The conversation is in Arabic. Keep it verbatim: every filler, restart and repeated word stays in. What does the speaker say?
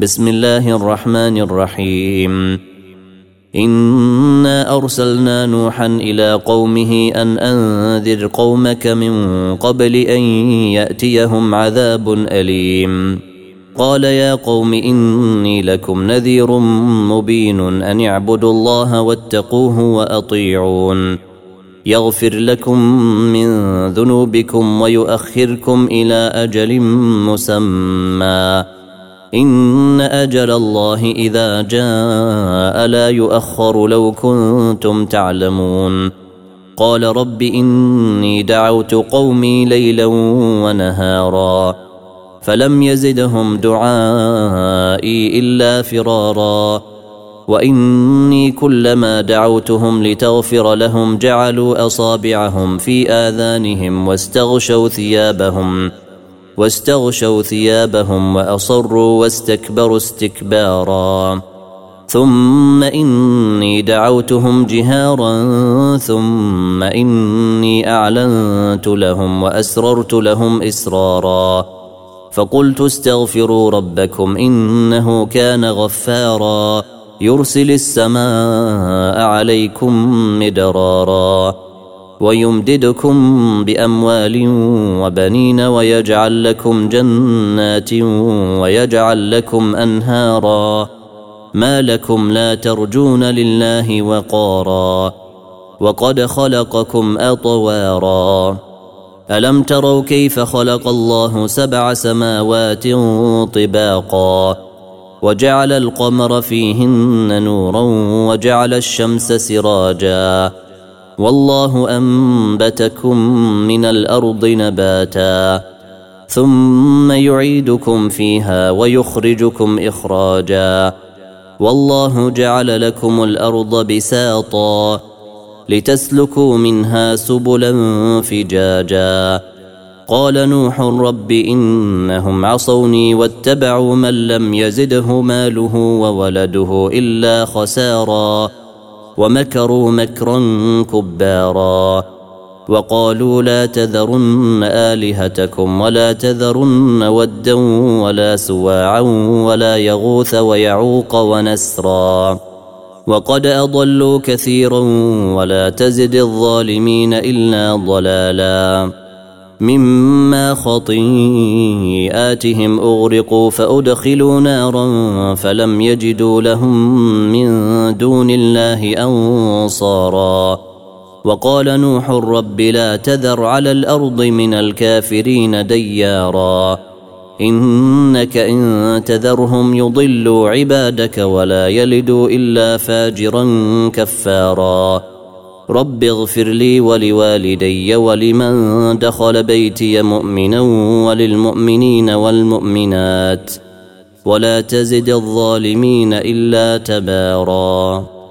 بسم الله الرحمن الرحيم. إنا أرسلنا نوحا إلى قومه أن أنذر قومك من قبل أن يأتيهم عذاب أليم. قال يا قوم إني لكم نذير مبين أن اعبدوا الله واتقوه وأطيعون يغفر لكم من ذنوبكم ويؤخركم إلى أجل مسمى إن أجل الله إذا جاء لا يؤخر لو كنتم تعلمون. قال رب إني دعوت قومي ليلا ونهارا فلم يزدهم دعائي إلا فرارا وإني كلما دعوتهم لتغفر لهم جعلوا أصابعهم في آذانهم واستغشوا ثيابهم واستغشوا ثيابهم وأصروا واستكبروا استكبارا ثم إني دعوتهم جهارا ثم إني أعلنت لهم وأسررت لهم إسرارا فقلت استغفروا ربكم إنه كان غفارا يرسل السماء عليكم مدرارا ويمددكم بأموال وبنين ويجعل لكم جنات ويجعل لكم أنهارا ما لكم لا ترجون لله وقارا وقد خلقكم أطوارا ألم تروا كيف خلق الله سبع سماوات طباقا وجعل القمر فيهن نورا وجعل الشمس سراجا والله أنبتكم من الأرض نباتا ثم يعيدكم فيها ويخرجكم إخراجا والله جعل لكم الأرض بساطا لتسلكوا منها سبلا فجاجا. قال نوح رب إنهم عصوني واتبعوا من لم يزده ماله وولده إلا خسارا ومكروا مكرا كبارا وقالوا لا تذرن آلهتكم ولا تذرن ودا ولا سواعا ولا يغوث ويعوق ونسرا وقد أضلوا كثيرا ولا تزد الظالمين إلا ضلالا مما خطيئاتهم أغرقوا فأدخلوا نارا فلم يجدوا لهم من دون الله أنصارا وقال نوح رب لا تذر على الأرض من الكافرين ديارا إنك إن تذرهم يضلوا عبادك ولا يلدوا إلا فاجرا كفارا رب اغفر لي ولوالدي ولمن دخل بيتي مؤمنا وللمؤمنين والمؤمنات ولا تزد الظالمين إلا تبارا.